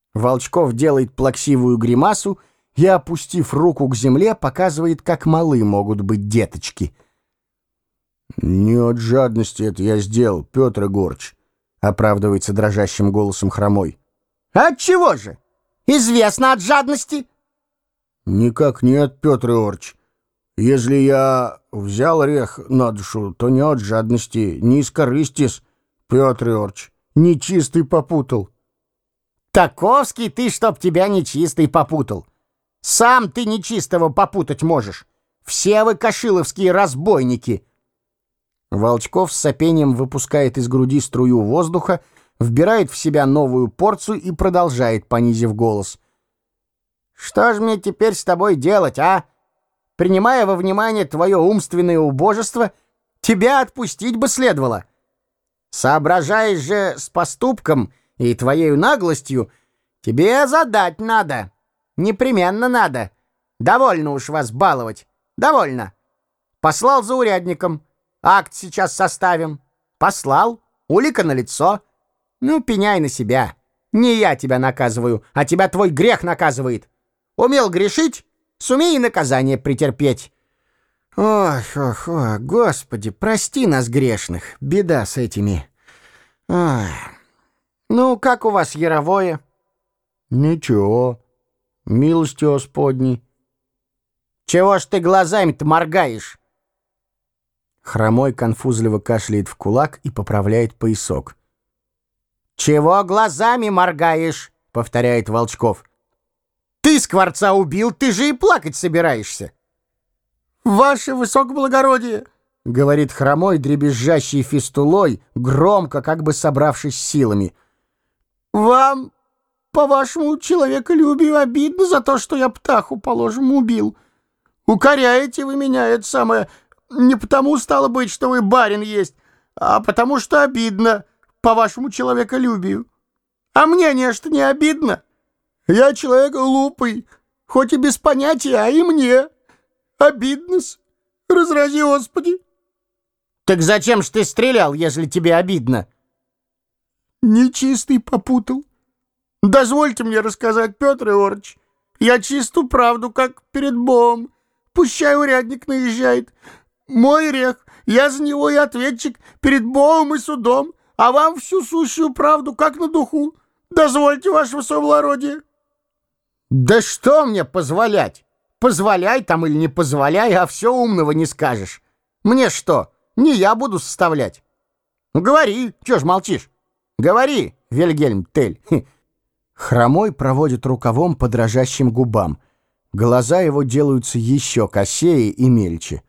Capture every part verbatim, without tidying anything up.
Волчков делает плаксивую гримасу и, опустив руку к земле, показывает, как малы могут быть деточки. «Не от жадности это я сделал, Петр Егорыч», — оправдывается дрожащим голосом Хромой. «От чего же? Известно, от жадности». «Никак нет, Петр Егорыч. Если я взял орех на душу, то не от жадности, не из корыстис, Петр Егорыч. Нечистый попутал». «Таковский ты, чтоб тебя нечистый попутал. Сам ты нечистого попутать можешь. Все вы кашиловские разбойники». Волчков с сопением выпускает из груди струю воздуха, вбирает в себя новую порцию и продолжает, понизив голос. «Что ж мне теперь с тобой делать, а? Принимая во внимание твое умственное убожество, тебя отпустить бы следовало. Соображаешь же с поступком и твоею наглостью, тебе задать надо. Непременно надо. Довольно уж вас баловать. Довольно. Послал за урядником. Акт сейчас составим. Послал. Улика налицо. Ну, пеняй на себя. Не я тебя наказываю, а тебя твой грех наказывает. Умел грешить, сумей и наказание претерпеть». Ох, ох, ох, Господи, прости нас, грешных. Беда с этими. Ох. Ну, как у вас яровое? Ничего. Милости Господней. Чего ж ты глазами-то моргаешь? Хромой конфузливо кашляет в кулак и поправляет поясок. «Чего глазами моргаешь?» — повторяет Волчков. «Ты скворца убил, ты же и плакать собираешься». «Ваше высокоблагородие!» — говорит Хромой, дребезжащий фистулой, громко, как бы собравшись силами. «Вам, по вашему человеколюбию, обидно за то, что я птаху, положим, убил. Укоряете вы меня, это самое, не потому, стало быть, что вы барин есть, а потому что обидно по вашему человеколюбию. А мне нечто не обидно. Я человек глупый, хоть и без понятия, а и мне обидно-с. Разрази, Господи». «Так зачем ж ты стрелял, если тебе обидно?» «Нечистый попутал. Дозвольте мне рассказать, Петр Егорыч. Я чистую правду, как перед Богом. Пущай урядник наезжает. Мой грех, я за него и ответчик перед Богом и судом, а вам всю сущую правду, как на духу. Дозвольте, ваше высокоблагородие». «Да что мне позволять? Позволяй там или не позволяй, а все умного не скажешь. Мне что, не я буду составлять? Ну, говори, чё ж молчишь? Говори, Вильгельм Тель». Хромой проводит рукавом по дрожащим губам. Глаза его делаются еще косее и мельче.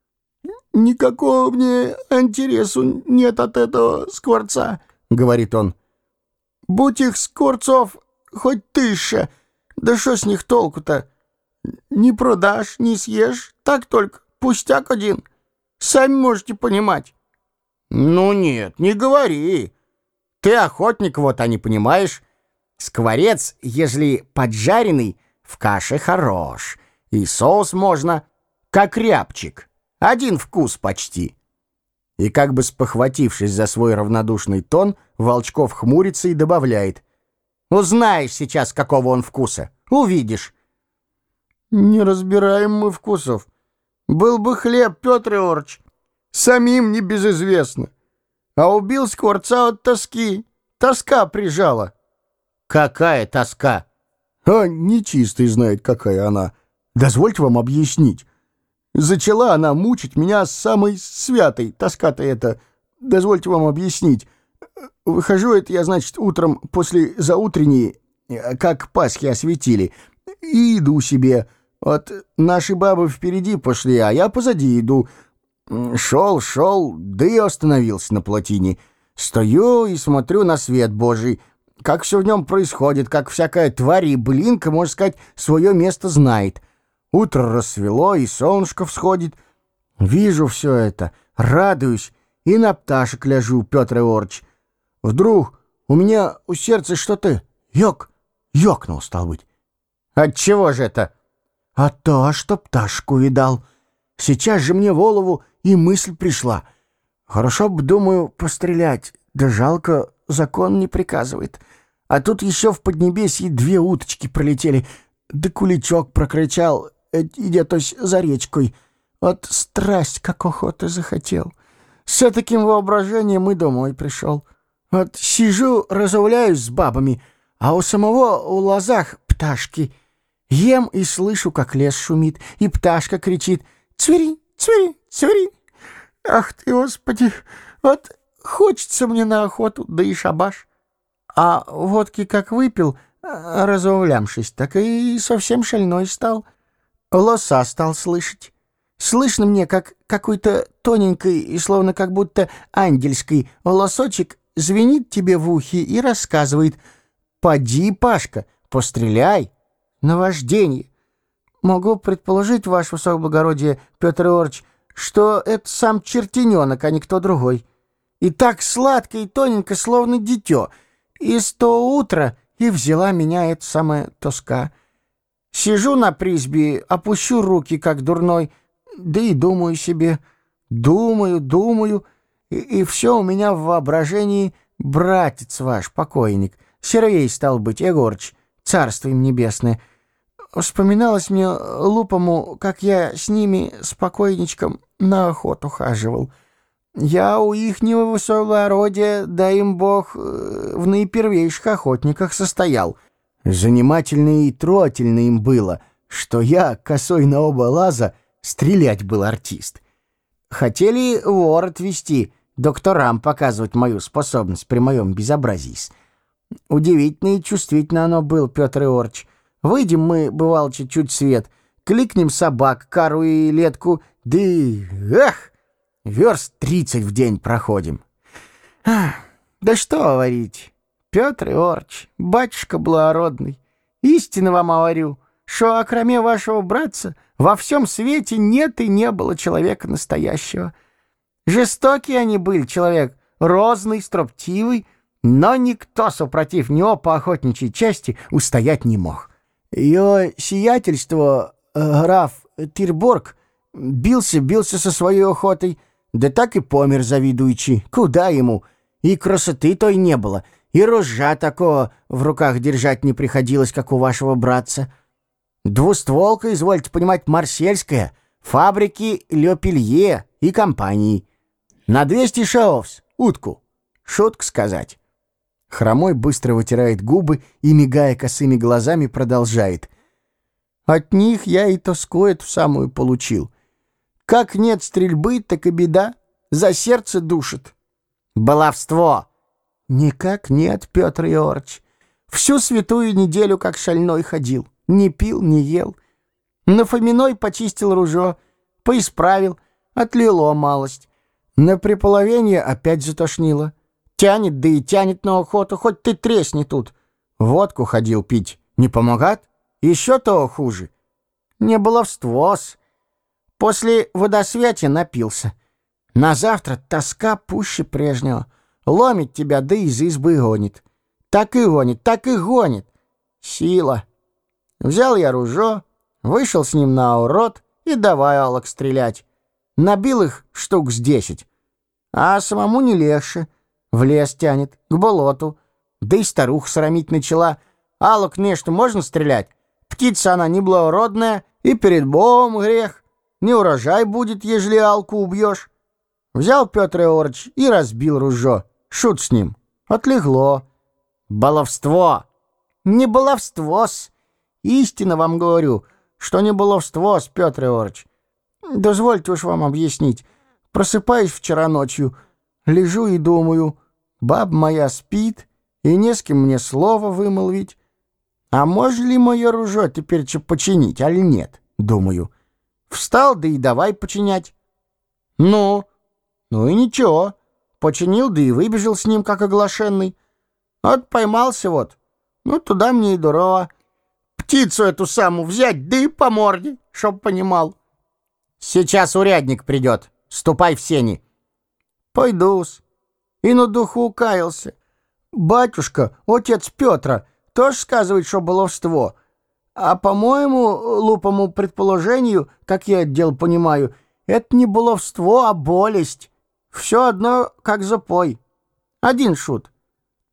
«Никакого мне интересу нет от этого скворца», — говорит он. «Будь их скворцов хоть тысяча, да что с них толку-то? Не продашь, не съешь, так только пустяк один. Сами можете понимать». «Ну нет, не говори. Ты охотник, вот, а не понимаешь. Скворец, ежели поджаренный, в каше хорош, и соус можно, как рябчик. Один вкус почти». И как бы спохватившись за свой равнодушный тон, Волчков хмурится и добавляет: «Узнаешь сейчас, какого он вкуса. Увидишь». «Не разбираем мы вкусов. Был бы хлеб, Петр Егорыч, самим не безызвестно. А убил скворца от тоски. Тоска прижала». «Какая тоска?» «А нечистый знает, какая она. Дозвольте вам объяснить. Зачала она мучить меня с самой святой. Тоска-то это. Дозвольте вам объяснить. Выхожу это я, значит, утром после заутренней, как Пасхи осветили, и иду себе. Вот наши бабы впереди пошли, а я позади иду. Шел, шел, да и остановился на плотине. Стою и смотрю на свет Божий, как все в нем происходит, как всякая тварь и блинка, можно сказать, свое место знает. Утро рассвело, и солнышко всходит. Вижу все это, радуюсь, и на пташек ляжу, Петр Егорыч. Вдруг у меня у сердца что-то ёк, ёкнул, стал быть. Отчего же это? А то, что пташку видал. Сейчас же мне в голову и мысль пришла. Хорошо б, думаю, пострелять, да жалко, закон не приказывает. А тут еще в Поднебесье две уточки пролетели, да куличок прокричал, идя тось за речкой. Вот страсть, как охоты захотел. С таким воображением и домой пришел. Вот сижу, разувляюсь с бабами, а у самого у лозах пташки. Ем и слышу, как лес шумит, и пташка кричит: «Цвери, цвери, цвери!» Ах ты, Господи, вот хочется мне на охоту, да и шабаш. А водки как выпил, разувлямшись, так и совсем шальной стал. Лоса стал слышать. Слышно мне, как какой-то тоненький и словно как будто ангельский волосочек звенит тебе в ухе и рассказывает: «Поди, Пашка, постреляй, наважденье». Могу предположить, ваше высокоблагородие, Петр Иванович, что это сам чертененок, а не кто другой. И так сладко и тоненько, словно дитё. И с то утра и взяла меня эта самая тоска. Сижу на призбе, опущу руки, как дурной, да и думаю себе, думаю, думаю, и, и все у меня в воображении братец ваш, покойник, Сергей, стал быть, Егорыч, царство им небесное. Вспоминалось мне лупому, как я с ними, с покойничком, на охоту хаживал. Я у ихнего высокоблагородия, дай им бог, в наипервейших охотниках состоял. Занимательно и трогательно им было, что я, косой на оба лаза, стрелять был артист. Хотели ворот вести, докторам показывать мою способность при моем безобразии. Удивительно и чувствительно оно было, Петр Иванович. Выйдем мы, бывало, чуть-чуть свет, кликнем собак, кару и летку, да и, эх, верст тридцать в день проходим. Ах, да что говорить, Петр Иванович, батюшка благородный, истинно вам говорю, что окроме вашего братца во всем свете нет и не было человека настоящего. Жестокий они были, человек, розный, строптивый, но никто, супротив него по охотничьей части, устоять не мог. Ее сиятельство, граф Тирборг, бился-бился со своей охотой, да так и помер завидуючи. Куда ему? И красоты той не было, и ружья такого в руках держать не приходилось, как у вашего братца. Двустволка, извольте понимать, марсельская, фабрики Ле Пелье и компании. На двести шаовс, утку. Шутка сказать. Хромой быстро вытирает губы и, мигая косыми глазами, продолжает. От них я и тоску эту самую получил. Как нет стрельбы, так и беда. За сердце душит. Баловство. Никак нет, Петр Иванович. Всю святую неделю как шальной ходил. Не пил, не ел. На Фоминой почистил ружье, поисправил, отлило малость. На приполовение опять затошнило. Тянет, да и тянет на охоту, хоть ты тресни тут. Водку ходил пить. Не помогает? Еще того хуже. Не баловство-с. После водосвятия напился. На завтра тоска пуще прежнего. Ломит тебя, да из избы гонит. Так и гонит, так и гонит. Сила. Взял я ружье, вышел с ним на урод и давай алок стрелять. Набил их штук с десять. А самому не легче. В лес тянет, к болоту. Да и старуха срамить начала. Алок нечто можно стрелять? Птица она неблагородная, и перед Богом грех. Не урожай будет, ежели алку убьешь. Взял Петр Иванович и разбил ружье. Шут с ним. Отлегло. Баловство. Не баловство-с. Истинно вам говорю, что не баловство-с, Петр Иванович. Дозвольте уж вам объяснить. Просыпаюсь вчера ночью, лежу и думаю, баб моя спит, и не с кем мне слово вымолвить. А может ли мое ружье теперь че починить, али нет? Думаю. Встал, да и давай починять. Ну, ну и ничего. Починил, да и выбежал с ним, как оглашенный. Вот поймался вот. Ну, туда мне и дорога. Птицу эту самую взять, да и по морде, чтоб понимал. Сейчас урядник придет. Ступай в сени. Пойду-с. И на духу укаялся. Батюшка, отец Петра, тоже сказывает, что баловство. А по моему лупому предположению, как я отдел понимаю, это не баловство, а болесть. Все одно, как запой. Один шут.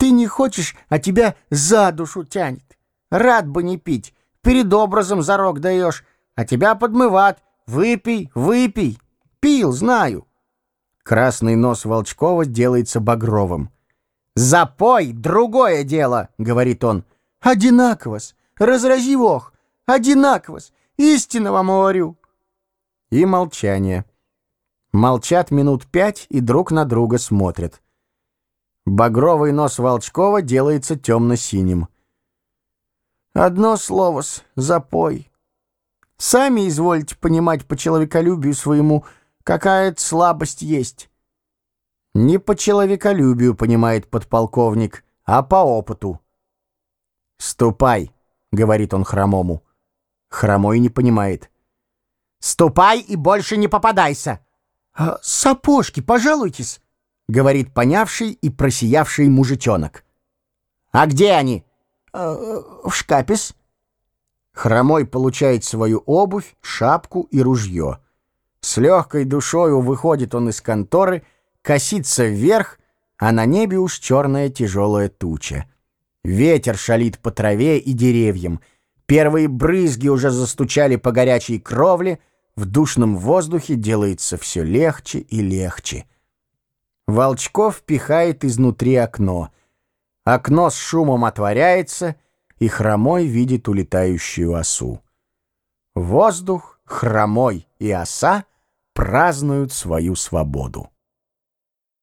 Ты не хочешь, а тебя за душу тянет. Рад бы не пить, перед образом зарок даешь, а тебя подмыват. Выпей, выпей. Пил, знаю. Красный нос Волчкова делается багровым. «Запой — другое дело», — говорит он. «Одинаково-с, разрази Бог, одинаково-с, истинно вам говорю». И молчание. Молчат минут пять и друг на друга смотрят. Багровый нос Волчкова делается темно-синим. «Одно слово-с, запой. Сами извольте понимать по человеколюбию своему, какая-то слабость есть». Не по человеколюбию, понимает подполковник, а по опыту. «Ступай», — говорит он Хромому. Хромой не понимает. «Ступай и больше не попадайся». «А сапожки, пожалуйтесь», — говорит понявший и просиявший мужичонок. «А где они?» а, «В шкапе-с». Хромой получает свою обувь, шапку и ружье. С легкой душою выходит он из конторы, косится вверх, а на небе уж черная тяжелая туча. Ветер шалит по траве и деревьям. Первые брызги уже застучали по горячей кровле, в душном воздухе делается все легче и легче. Волчков пихает изнутри окно. Окно с шумом отворяется, и Хромой видит улетающую осу. Воздух, Хромой и оса празднуют свою свободу.